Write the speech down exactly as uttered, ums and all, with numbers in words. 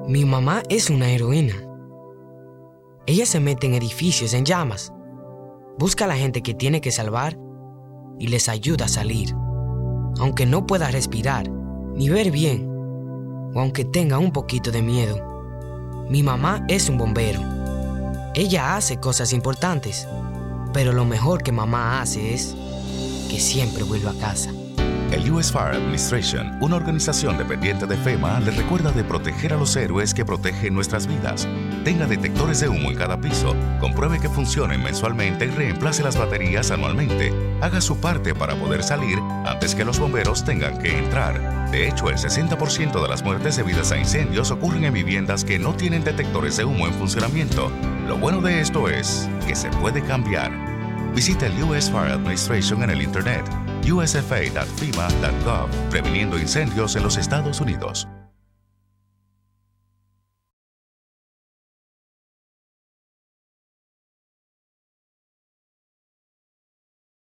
Mi mamá es una heroína. Ella se mete en edificios en llamas, busca a la gente que tiene que salvar y les ayuda a salir. Aunque no pueda respirar ni ver bien, o aunque tenga un poquito de miedo, mi mamá es un bombero. Ella hace cosas importantes, pero lo mejor que mamá hace es que siempre vuelve a casa. El U S Fire Administration, una organización dependiente de FEMA, le recuerda de proteger a los héroes que protegen nuestras vidas. Tenga detectores de humo en cada piso, compruebe que funcionen mensualmente y reemplace las baterías anualmente. Haga su parte para poder salir antes que los bomberos tengan que entrar. De hecho, el sesenta por ciento de las muertes debidas a incendios ocurren en viviendas que no tienen detectores de humo en funcionamiento. Lo bueno de esto es que se puede cambiar. Visita el U S Fire Administration en el internet u s f a punto fema punto gov, previniendo incendios en los Estados Unidos.